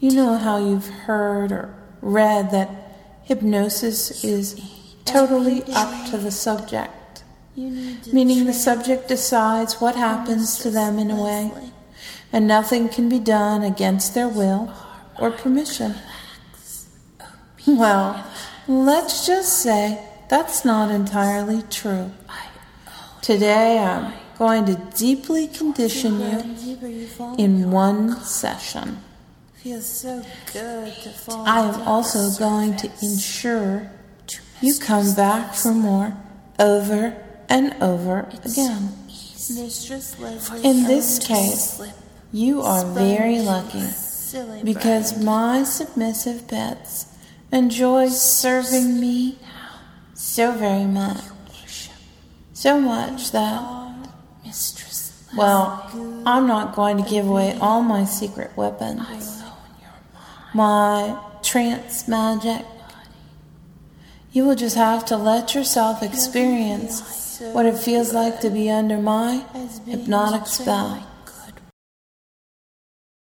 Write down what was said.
You know how you've heard or read that hypnosis is totally up to the subject, meaning the subject decides what happens to them in a way, and nothing can be done against their will or permission. Well, let's just say that's not entirely true. Today I'm going to deeply condition you in one session. Feels so good to fall. I am also going to ensure you come back for more over and over again. Mistress Leslie, in this case, you are very lucky because my submissive pets enjoy serving me so very much. So much that, well, I'm not going to give away all my secret weapons. My trance magic. You will just have to let yourself experience what it feels like to be under my hypnotic spell.